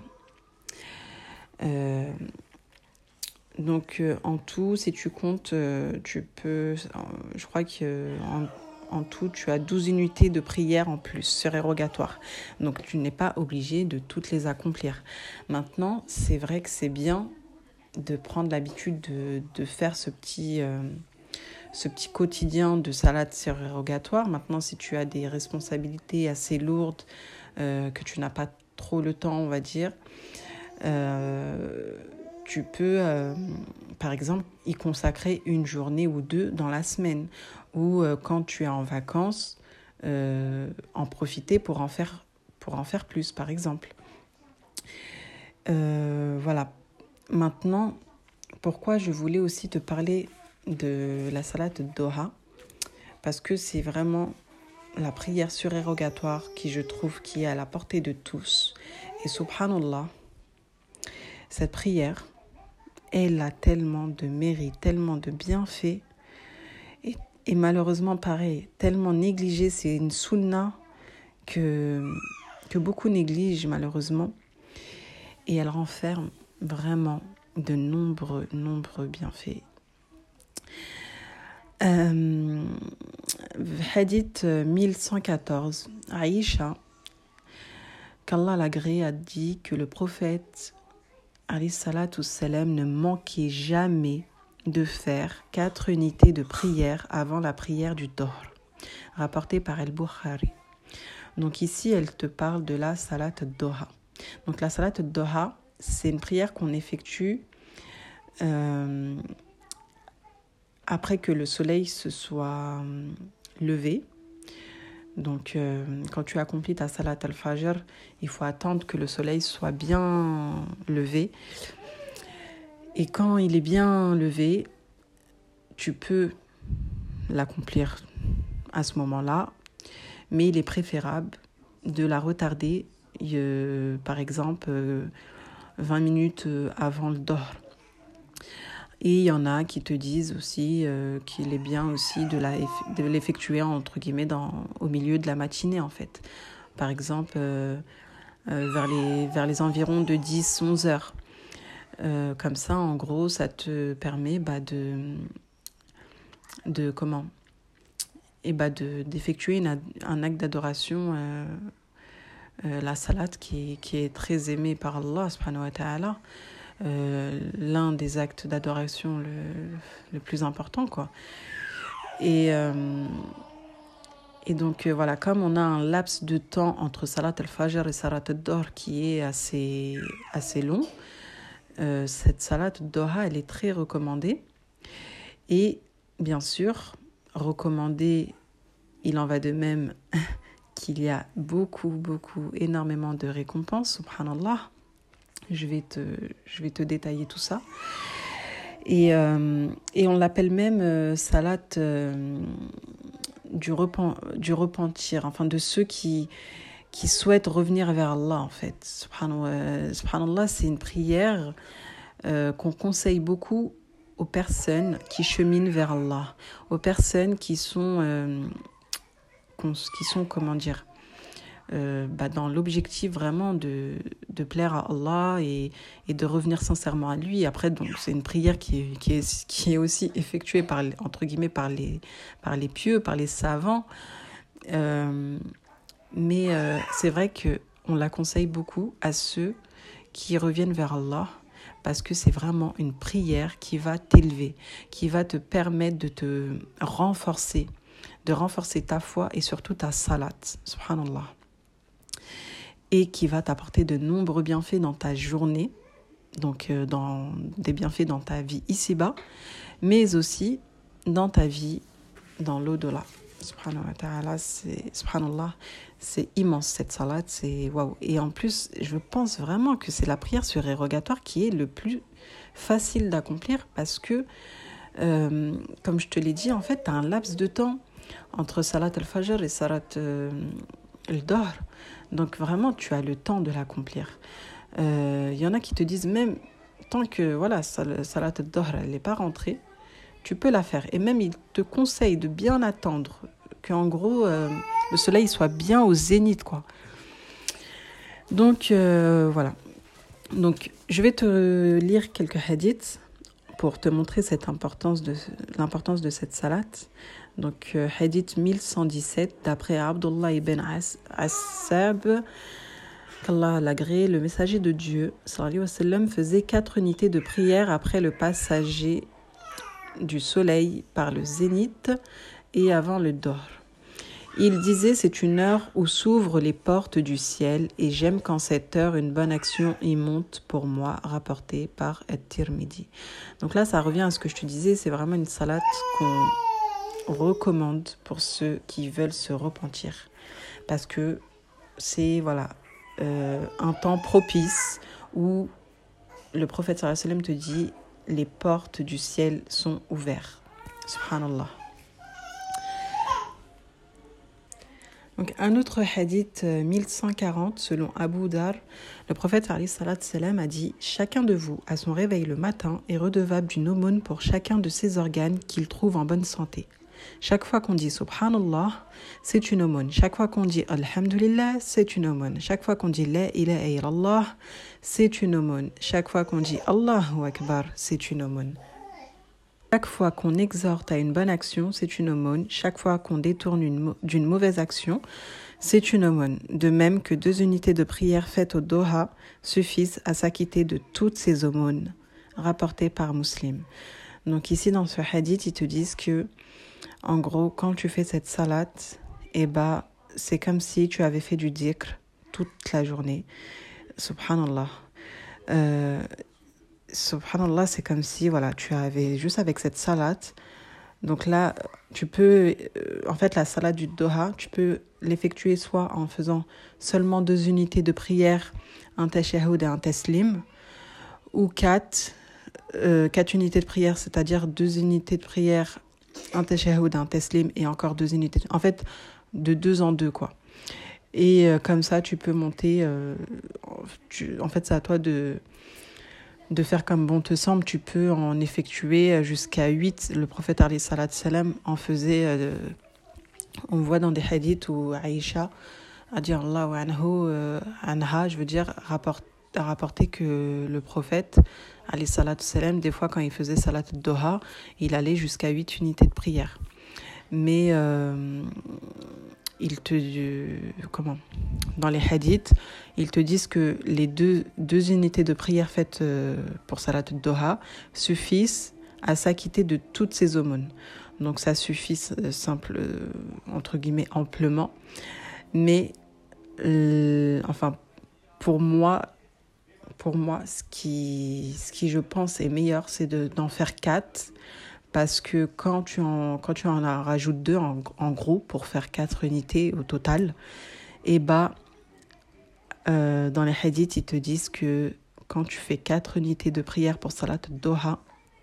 Speaker 1: Donc en tout, si tu comptes, tu peux, je crois qu'en tout, tu as 12 unités de prière en plus, surérogatoires. Donc tu n'es pas obligé de toutes les accomplir. Maintenant, c'est vrai que c'est bien de prendre l'habitude de faire ce petit quotidien de salade surérogatoire. Maintenant, si tu as des responsabilités assez lourdes, que tu n'as pas trop le temps, on va dire, tu peux, par exemple, y consacrer une journée ou 2 dans la semaine, ou quand tu es en vacances, en profiter pour en faire plus, par exemple. Voilà. Maintenant, pourquoi je voulais aussi te parler de la salat Doha, parce que c'est vraiment la prière surérogatoire qui, je trouve, qui est à la portée de tous. Et subhanallah, cette prière, elle a tellement de mérite, tellement de bienfaits, et malheureusement, pareil, tellement négligée. C'est une sunna que beaucoup négligent malheureusement, et elle renferme vraiment de nombreux bienfaits. Hadith 1114, Aïcha qu'Allah l'agré a dit que le prophète alayhi salatu salam ne manquait jamais de faire 4 unités de prière avant la prière du Dohr, rapporté par Al-Bukhari. Donc ici, elle te parle de la Salat al-Doha. Donc la Salat al-Doha, c'est une prière qu'on effectue après que le soleil se soit levé. Donc quand tu accomplis ta Salat al-Fajr, il faut attendre que le soleil soit bien levé. Et quand il est bien levé, tu peux l'accomplir à ce moment-là, mais il est préférable de la retarder, par exemple 20 minutes avant le Dohr. Et il y en a qui te disent aussi qu'il est bien aussi de l'effectuer entre guillemets au milieu de la matinée en fait. Par exemple vers les environs de 10-11 heures. Comme ça, en gros, ça te permet d'effectuer un acte d'adoration, la salat qui est très aimée par Allah subhanahu wa ta'ala, l'un des actes d'adoration le plus important, quoi. Et donc voilà, comme on a un laps de temps entre salat al-fajr et salat al-dohr qui est assez long, cette salat al-doha, elle est très recommandée. Et bien sûr, recommandée, il en va de même qu'il y a énormément de récompenses, subhanallah. Je vais te détailler tout ça. Et on l'appelle même salat du repentir, enfin de ceux qui souhaitent revenir vers Allah, en fait. Subhanallah, c'est une prière qu'on conseille beaucoup aux personnes qui cheminent vers Allah, aux personnes qui sont comment dire, dans l'objectif vraiment de plaire à Allah et de revenir sincèrement à lui. Après, donc, c'est une prière qui est aussi effectuée entre guillemets par les pieux, par les savants. Mais c'est vrai qu'on la conseille beaucoup à ceux qui reviennent vers Allah, parce que c'est vraiment une prière qui va t'élever, qui va te permettre de te renforcer ta foi et surtout ta salat, subhanallah. Et qui va t'apporter de nombreux bienfaits dans ta journée, donc des bienfaits dans ta vie ici-bas, mais aussi dans ta vie dans l'au-delà. Subhanallah, c'est immense cette salat, c'est waouh. Et en plus, je pense vraiment que c'est la prière surérogatoire qui est le plus facile d'accomplir, parce que, comme je te l'ai dit, en fait, tu as un laps de temps entre salat al-fajr et salat al-dohr. Donc vraiment, tu as le temps de l'accomplir. Y en a qui te disent même, tant que voilà, salat al-dohr, elle n'est pas rentrée, tu peux la faire. Et même, ils te conseillent de bien attendre qu'en gros, le soleil soit bien au zénith, quoi. Donc, voilà. Donc, je vais te lire quelques hadiths pour te montrer l'importance de cette salat. Donc, hadith 1117, d'après Abdullah ibn Assab, qu'Allah l'agrée, le messager de Dieu, sallallahu alayhi wa sallam, faisait 4 unités de prière après le passage du soleil par le zénith et avant le Dohr. Il disait: c'est une heure où s'ouvrent les portes du ciel et j'aime qu'en cette heure une bonne action y monte pour moi, rapporté par At-Tirmidhi. Donc là, ça revient à ce que je te disais, c'est vraiment une salat qu'on recommande pour ceux qui veulent se repentir, parce que c'est un temps propice où le prophète sallallahu alayhi wa sallam te dit: les portes du ciel sont ouvertes. Subhanallah. Donc, un autre hadith 1140, selon Abu Dar, le prophète alayhi salatu salam a dit: chacun de vous, à son réveil le matin, est redevable d'une aumône pour chacun de ses organes qu'il trouve en bonne santé. Chaque fois qu'on dit Subhanallah, c'est une aumône. Chaque fois qu'on dit Alhamdulillah, c'est une aumône. Chaque fois qu'on dit La ilaha illallah, c'est une aumône. Chaque fois qu'on dit Allahu Akbar, c'est une aumône. Chaque fois qu'on exhorte à une bonne action, c'est une aumône. Chaque fois qu'on détourne d'une mauvaise action, c'est une aumône. De même que 2 unités de prière faites au Doha suffisent à s'acquitter de toutes ces aumônes, rapportées par Muslim. Donc ici, dans ce hadith, ils te disent que, en gros, quand tu fais cette salate, c'est comme si tu avais fait du dhikr toute la journée. Subhanallah. Subhanallah, c'est comme si, tu avais juste avec cette salate. Donc là, tu peux, en fait, la salate du Doha, tu peux l'effectuer soit en faisant seulement 2 unités de prière, un tashahhud et un taslim, ou 4 unités de prière, c'est-à-dire 2 unités de prière, un tashahhud, un taslim et encore 2 unités. En fait, de 2 en 2, quoi. Et comme ça, tu peux monter. En fait, c'est à toi de faire comme bon te semble. Tu peux en effectuer jusqu'à 8. Le prophète alayhi salat salam en faisait. On voit dans des hadiths où Aïcha a dit anha, je veux dire, a rapporté que le prophète alayhi salat salam, des fois quand il faisait salat doha, il allait jusqu'à 8 unités de prière. Mais dans les hadiths, ils te disent que les deux unités de prière faites pour Salat Doha suffisent à s'acquitter de toutes ces aumônes. Donc ça suffit entre guillemets, amplement. Mais, pour moi, ce qui je pense est meilleur, c'est d'en faire 4. Parce que quand tu en rajoutes 2 en gros pour faire 4 unités au total, dans les hadiths, ils te disent que quand tu fais 4 unités de prière pour Salat Doha,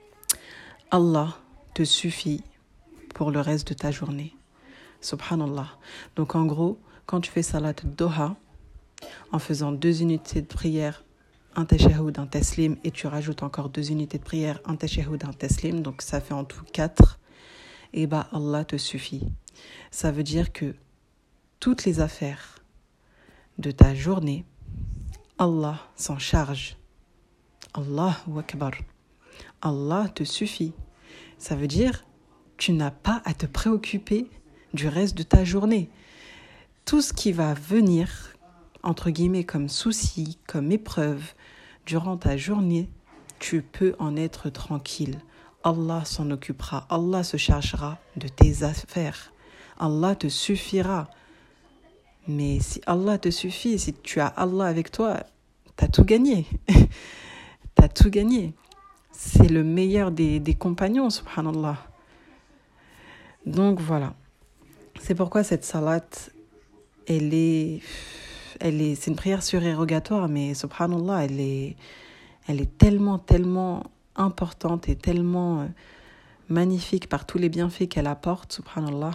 Speaker 1: Allah te suffit pour le reste de ta journée. Subhanallah. Donc en gros, quand tu fais Salat Doha, en faisant 2 unités de prière, un tashahhud, un taslim, et tu rajoutes encore 2 unités de prière, un tashahhud, un taslim, donc ça fait en tout 4, Allah te suffit. Ça veut dire que toutes les affaires de ta journée, Allah s'en charge. Allahu Akbar. Allah te suffit. Ça veut dire tu n'as pas à te préoccuper du reste de ta journée. Tout ce qui va venir, entre guillemets, comme souci, comme épreuve, durant ta journée, tu peux en être tranquille. Allah s'en occupera. Allah se chargera de tes affaires. Allah te suffira. Mais si Allah te suffit, si tu as Allah avec toi, t'as tout gagné. T'as tout gagné. C'est le meilleur des compagnons, subhanallah. Donc voilà. C'est pourquoi cette salate, c'est une prière surérogatoire, mais subhanallah, elle est tellement, tellement importante et tellement magnifique par tous les bienfaits qu'elle apporte, subhanallah.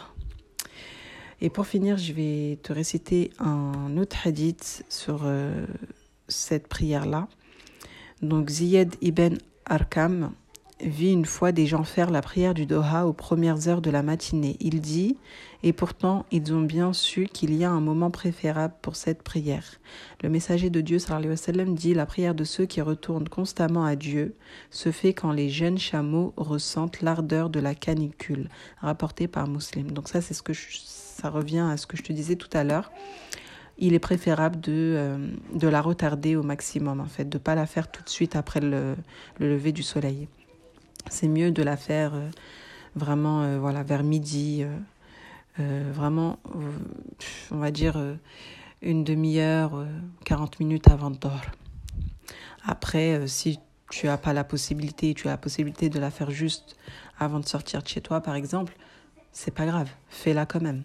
Speaker 1: Et pour finir, je vais te réciter un autre hadith sur cette prière-là. Donc, Ziyad ibn Arqam vit une fois des gens faire la prière du Doha aux premières heures de la matinée. Il dit, et pourtant ils ont bien su qu'il y a un moment préférable pour cette prière. Le messager de Dieu sallallahu alayhi wa sallam dit, la prière de ceux qui retournent constamment à Dieu se fait quand les jeunes chameaux ressentent l'ardeur de la canicule, rapporté par Muslim. Donc ça, ça revient à ce que je te disais tout à l'heure. Il est préférable de la retarder au maximum, en fait, de ne pas la faire tout de suite après le lever du soleil. C'est mieux de la faire vraiment vers midi, vraiment, on va dire, une demi-heure, 40 minutes avant de dormir. Après, si tu as la possibilité de la faire juste avant de sortir de chez toi, par exemple, c'est pas grave, fais-la quand même.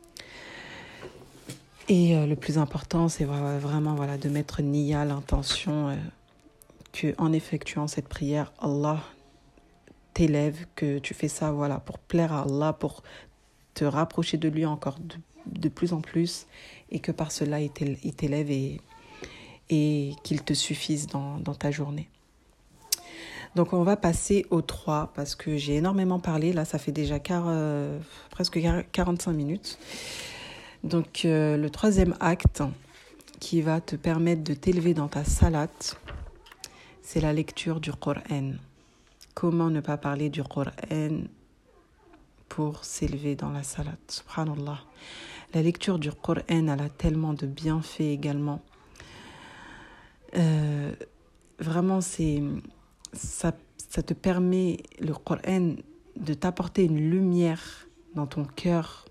Speaker 1: Et le plus important, c'est vraiment de mettre niya, l'intention qu'en effectuant cette prière, Allah t'élève, que tu fais ça pour plaire à Allah, pour te rapprocher de lui encore de plus en plus, et que par cela il t'élève et qu'il te suffise dans ta journée. Donc on va passer au 3 parce que j'ai énormément parlé, là ça fait déjà presque 45 minutes. Donc le 3e acte qui va te permettre de t'élever dans ta salate, c'est la lecture du Coran. comment ne pas parler du Coran pour s'élever dans la salat? Subhanallah. La lecture du Coran, elle a tellement de bienfaits également. Vraiment, ça te permet, le Coran, de t'apporter une lumière dans ton cœur.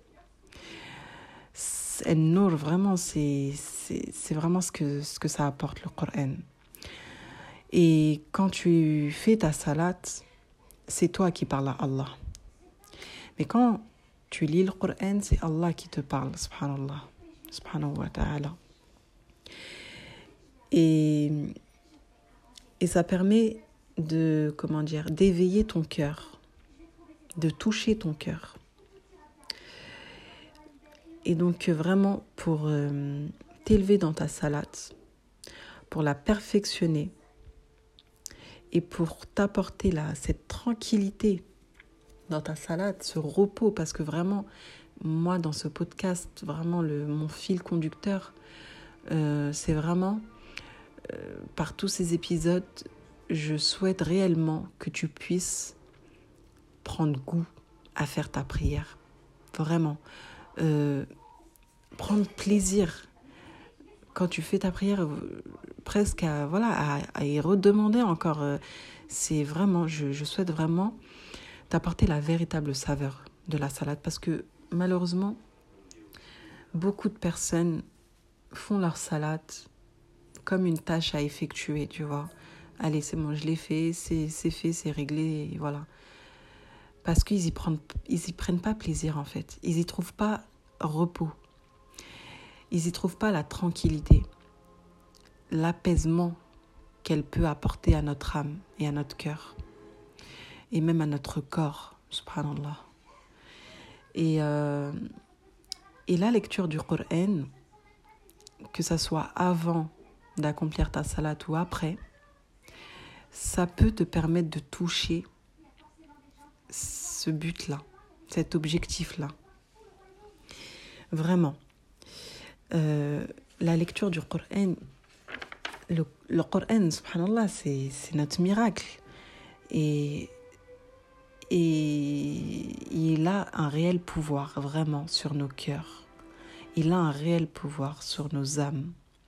Speaker 1: Nour, vraiment, c'est vraiment ce que ça apporte, le Coran. Et quand tu fais ta salat, c'est toi qui parles à Allah. Mais quand tu lis le Coran, c'est Allah qui te parle, subhanallah, subhanahu wa ta'ala. Et ça permet d'éveiller ton cœur, de toucher ton cœur. Et donc vraiment pour t'élever dans ta salat, pour la perfectionner et pour t'apporter cette tranquillité dans ta salat, ce repos, parce que vraiment, moi dans ce podcast, vraiment mon fil conducteur, c'est vraiment, par tous ces épisodes, je souhaite réellement que tu puisses prendre goût à faire ta prière. Vraiment. Prendre plaisir quand tu fais ta prière, presque à y redemander encore. C'est vraiment, je souhaite vraiment t'apporter la véritable saveur de la salade, parce que malheureusement, beaucoup de personnes font leur salade comme une tâche à effectuer, tu vois. Allez, c'est bon, je l'ai fait, c'est fait, c'est réglé, et voilà. Parce qu'ils y prennent pas plaisir, en fait. Ils y trouvent pas repos. Ils y trouvent pas la tranquillité, l'apaisement qu'elle peut apporter à notre âme et à notre cœur, et même à notre corps, subhanallah. Et la lecture du Coran, que ça soit avant d'accomplir ta salat ou après, ça peut te permettre de toucher ce but-là, cet objectif-là. Vraiment. La lecture du Coran, le Coran, subhanallah, c'est notre miracle. Et il a un réel pouvoir, vraiment, sur nos cœurs. Il a un réel pouvoir sur nos âmes.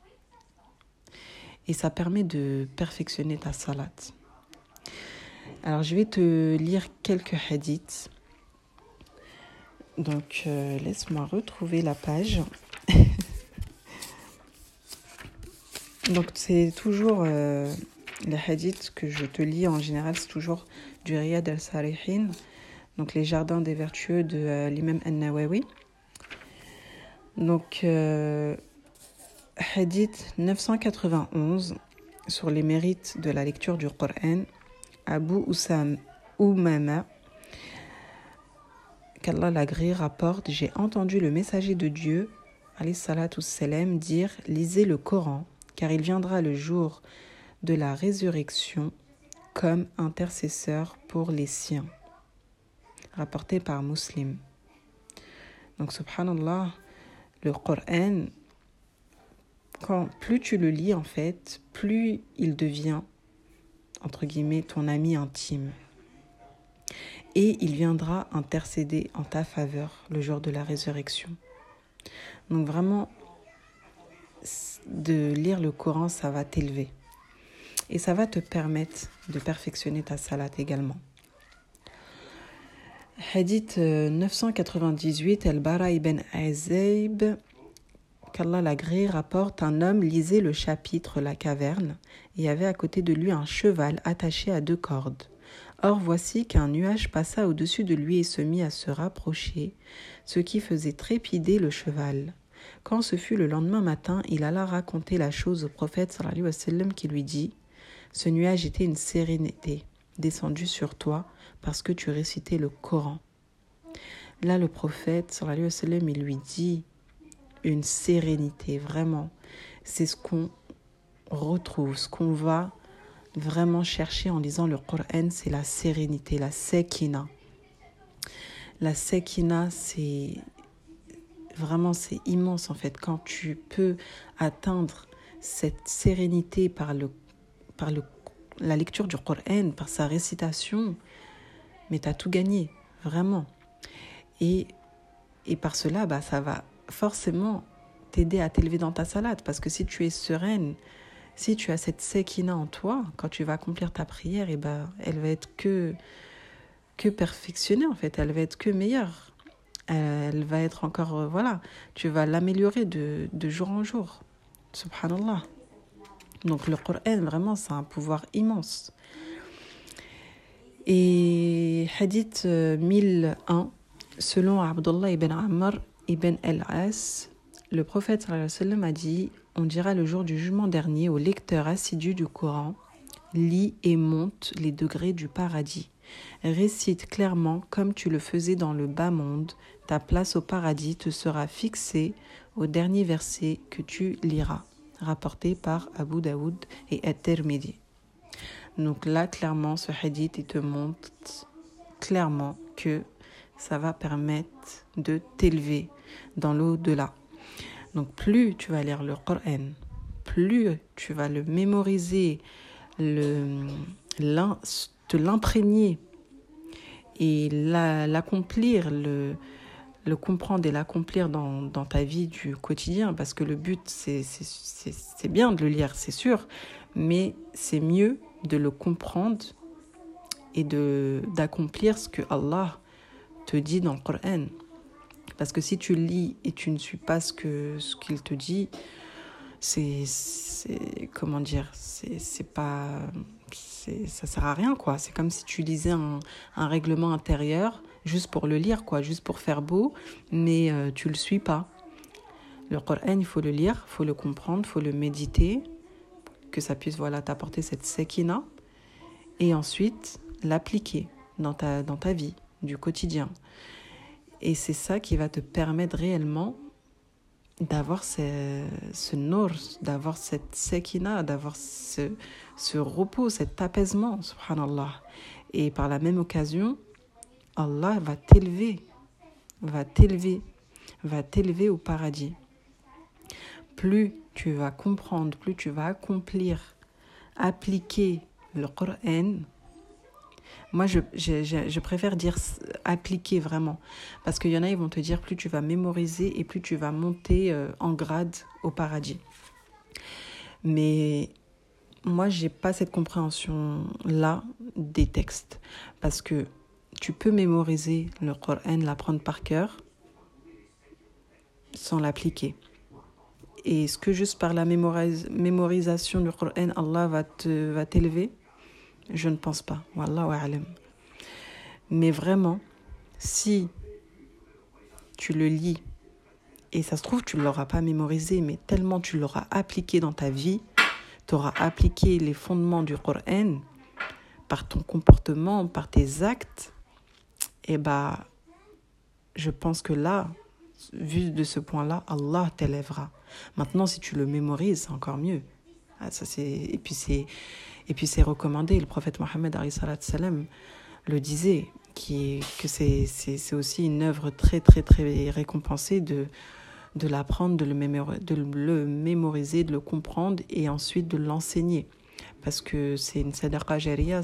Speaker 1: Et ça permet de perfectionner ta salat. Alors, je vais te lire quelques hadiths. Donc, laisse-moi retrouver la page. Donc, c'est toujours les hadiths que je te lis en général, c'est toujours du Riyad al-Salihin, donc les jardins des vertueux de l'imam An-Nawawi. Donc, hadith 991 sur les mérites de la lecture du Coran. Abu Umama, qu'Allah l'agrée, rapporte: j'ai entendu le messager de Dieu, alayhi salatu salam, dire: lisez le Coran, car il viendra le jour de la résurrection comme intercesseur pour les siens. Rapporté par Muslim. Donc, subhanallah, le Coran, plus tu le lis, en fait, plus il devient, entre guillemets, ton ami intime. Et il viendra intercéder en ta faveur le jour de la résurrection. Donc, vraiment, de lire le Coran, ça va t'élever. Et ça va te permettre de perfectionner ta salat également. Hadith 998, Al-Bara ibn Azib, qu'Allah l'agrée, rapporte: un homme lisait le chapitre La caverne et avait à côté de lui un cheval attaché à 2 cordes. Or voici qu'un nuage passa au-dessus de lui et se mit à se rapprocher, ce qui faisait trépider le cheval. Quand ce fut le lendemain matin, il alla raconter la chose au prophète sallallahu alayhi wa sallam, qui lui dit: ce nuage était une sérénité descendue sur toi parce que tu récitais le Coran. Là, le prophète sallallahu alayhi wa sallam, il lui dit une sérénité, vraiment. C'est ce qu'on retrouve, ce qu'on va vraiment chercher en lisant le Coran, c'est la sérénité, la sekina. La sekina, c'est immense en fait. Quand tu peux atteindre cette sérénité par le la lecture du Coran, par sa récitation, mais tu as tout gagné, vraiment. Et par cela, ça va forcément t'aider à t'élever dans ta salade. Parce que si tu es sereine, si tu as cette sékina en toi, quand tu vas accomplir ta prière, elle va être que perfectionnée en fait. Elle va être que meilleure. Elle va être encore, tu vas l'améliorer de jour en jour. Subhanallah. Donc le Coran, vraiment, c'est un pouvoir immense. Et hadith 1001, selon Abdullah ibn Ammar ibn al-As, le prophète sallallahu alayhi wa sallam a dit: on dira le jour du jugement dernier aux lecteurs assidus du Coran, lis et monte les degrés du paradis. Récite clairement comme tu le faisais dans le bas monde, ta place au paradis te sera fixée au dernier verset que tu liras. Rapporté par Abu Daoud et At-Tirmidhi. Donc là, clairement, ce hadith, il te montre clairement que ça va permettre de t'élever dans l'au-delà. Donc plus tu vas lire le Coran, plus tu vas le mémoriser, te l'imprégner et l'accomplir, le comprendre et l'accomplir dans ta vie du quotidien, parce que le but, c'est bien de le lire, c'est sûr, mais c'est mieux de le comprendre et d'accomplir ce que Allah te dit dans le Coran. Parce que si tu lis et tu ne suis pas ce qu'il te dit, ça sert à rien, quoi. C'est comme si tu lisais un règlement intérieur juste pour le lire, quoi, juste pour faire beau, mais tu le suis pas. Le Coran, il faut le lire, il faut le comprendre, il faut le méditer, que ça puisse t'apporter cette sékina, et ensuite l'appliquer dans ta vie du quotidien. Et c'est ça qui va te permettre réellement d'avoir ce nour, d'avoir cette sékina, d'avoir ce repos, cet apaisement, subhanallah. Et par la même occasion, Allah va t'élever au paradis. Plus tu vas comprendre, plus tu vas appliquer le Coran. Moi, je préfère dire appliquer vraiment. Parce qu'il y en a, ils vont te dire plus tu vas mémoriser et plus tu vas monter en grade au paradis. Mais moi, je n'ai pas cette compréhension-là des textes. Parce que tu peux mémoriser le Coran, l'apprendre par cœur, sans l'appliquer. Et est-ce que juste par la mémorisation du Coran, Allah va t'élever? Je ne pense pas. Wallahu a'lam. Mais vraiment, si tu le lis, et ça se trouve, tu ne l'auras pas mémorisé, mais tellement tu l'auras appliqué dans ta vie, tu auras appliqué les fondements du Coran par ton comportement, par tes actes, et je pense que là, vu de ce point-là, Allah t'élèvera. Maintenant, si tu le mémorises, c'est encore mieux. Et puis c'est recommandé. Le prophète Mohammed le disait, que c'est aussi une œuvre très très très récompensée de l'apprendre, de le mémoriser, de le comprendre et ensuite de l'enseigner. Parce que c'est une sadaqa jariya,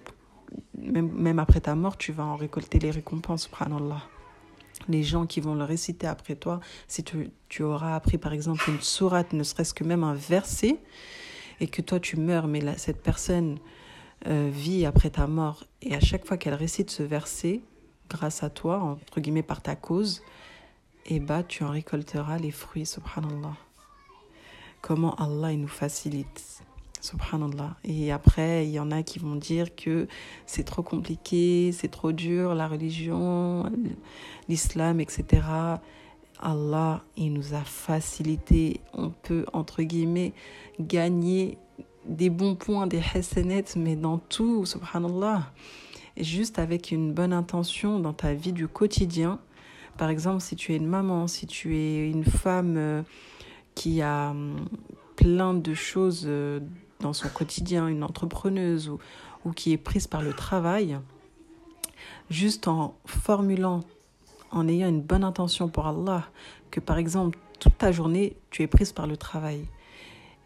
Speaker 1: même après ta mort, tu vas en récolter les récompenses, subhanallah. Les gens qui vont le réciter après toi, si tu auras appris par exemple une sourate, ne serait-ce que même un verset, et que toi tu meurs, mais cette personne vit après ta mort, et à chaque fois qu'elle récite ce verset, grâce à toi, entre guillemets par ta cause, tu en récolteras les fruits, subhanallah. Comment Allah il nous facilite, subhanallah. Et après, il y en a qui vont dire que c'est trop compliqué, c'est trop dur, la religion, l'islam, etc. Allah, il nous a facilité. On peut, entre guillemets, gagner des bons points, des hasanat, mais dans tout, subhanallah. Et juste avec une bonne intention dans ta vie du quotidien. Par exemple, si tu es une maman, si tu es une femme qui a plein de choses dans son quotidien, une entrepreneuse ou qui est prise par le travail, juste en formulant, en ayant une bonne intention pour Allah, que par exemple, toute ta journée, tu es prise par le travail.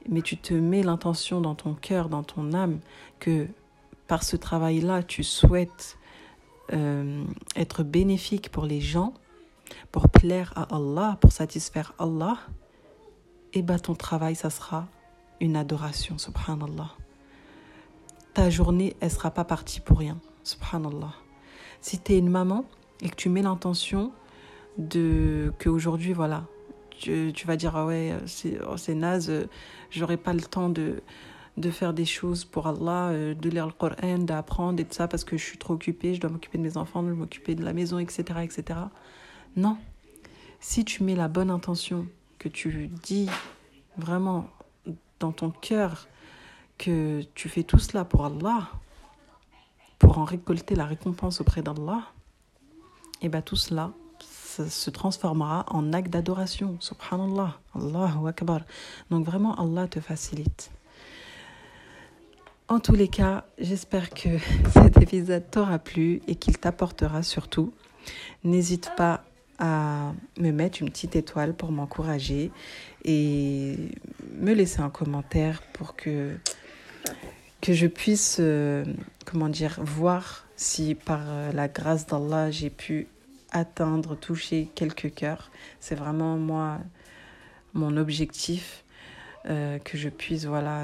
Speaker 1: mais tu te mets l'intention dans ton cœur, dans ton âme, que par ce travail-là, tu souhaites être bénéfique pour les gens, pour plaire à Allah, pour satisfaire Allah, et ton travail, ça sera une adoration, subhanallah. Ta journée, elle ne sera pas partie pour rien, subhanallah. Si tu es une maman et que tu mets l'intention qu'aujourd'hui, voilà, tu vas dire, ah ouais, c'est naze, j'aurai pas le temps de faire des choses pour Allah, de lire le Coran, d'apprendre et tout ça, parce que je suis trop occupée, je dois m'occuper de mes enfants, de m'occuper de la maison, etc., etc. Non. Si tu mets la bonne intention, que tu dis vraiment dans ton cœur que tu fais tout cela pour Allah, pour en récolter la récompense auprès d'Allah, et tout cela ça se transformera en acte d'adoration. Subhanallah, Allahu Akbar. Donc vraiment, Allah te facilite. En tous les cas, j'espère que cet épisode t'aura plu et qu'il t'apportera surtout. N'hésite pas à me mettre une petite étoile pour m'encourager et me laisser un commentaire pour que je puisse voir si par la grâce d'Allah j'ai pu toucher quelques cœurs. C'est vraiment moi mon objectif, que je puisse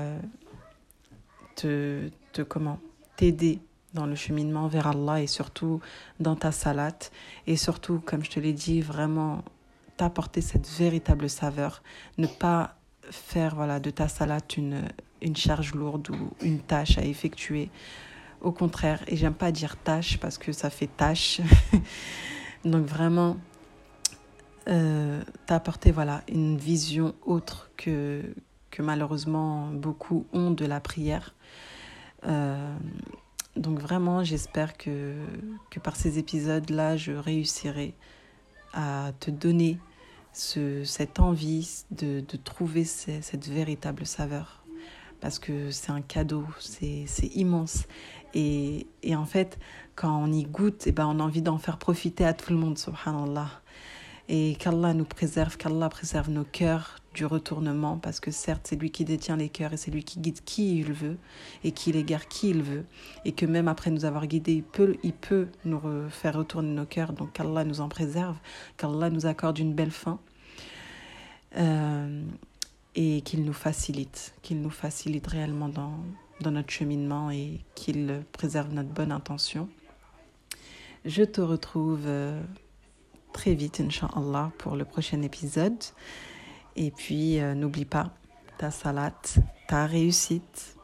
Speaker 1: t'aider dans le cheminement vers Allah et surtout dans ta salat et surtout, comme je te l'ai dit, vraiment t'apporter cette véritable saveur, ne pas faire de ta salat une charge lourde ou une tâche à effectuer. Au contraire, et j'aime pas dire tâche parce que ça fait tâche. Donc vraiment t'apporter une vision autre que malheureusement beaucoup ont de la prière. Donc vraiment, j'espère que par ces épisodes-là, je réussirai à te donner cette envie de trouver cette véritable saveur. Parce que c'est un cadeau, c'est immense. Et en fait, quand on y goûte, on a envie d'en faire profiter à tout le monde, subhanallah. Et qu'Allah nous préserve, qu'Allah préserve nos cœurs du retournement, parce que certes, c'est lui qui détient les cœurs et c'est lui qui guide qui il veut et qui l'égare qui il veut. Et que même après nous avoir guidés, il peut nous faire retourner nos cœurs. Donc qu'Allah nous en préserve, qu'Allah nous accorde une belle fin. Et qu'il nous facilite réellement dans notre cheminement et qu'il préserve notre bonne intention. Je te retrouve très vite, Inch'Allah, pour le prochain épisode. Et puis, n'oublie pas ta salat, ta réussite.